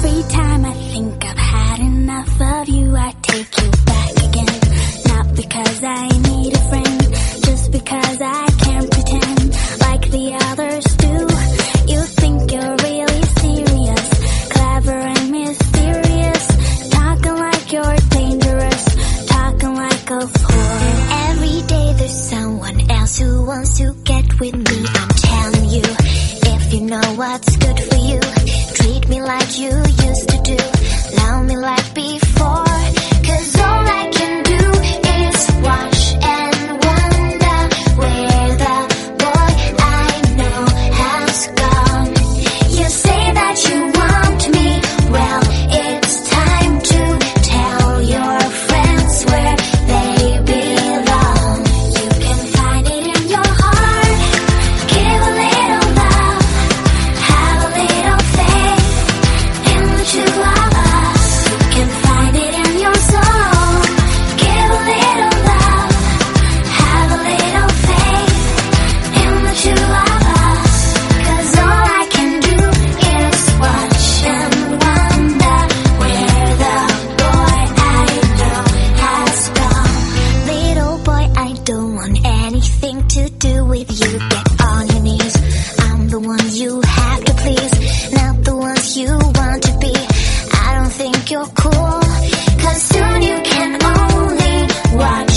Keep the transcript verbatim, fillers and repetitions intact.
Every time I think I've had enough of you, I take you back again. Not because I need a friend, just because I can't pretend like the others do. You think you're really serious, clever and mysterious, talking like you're dangerous, talking like a fool. And every day there's someone else who wants to get with me. I'm telling you, if you know what's good for you, treat me like you used to do, love me like before. Cause all I can do is watch and wonder where the boy I know has gone. You say that you want me, well, it's time to tell your friends where they belong. You can find it in your heart, give a little love, have a little faith in the two of us. You can find it in your soul, give a little love, have a little faith in the two of us. Cause all I can do is watch and wonder where the boy I know has gone. Little boy, I don't want anything to do with you. Get on your knees, I'm the one you have to please, not the ones you want to be. I don't think you're cool, cause soon you can only watch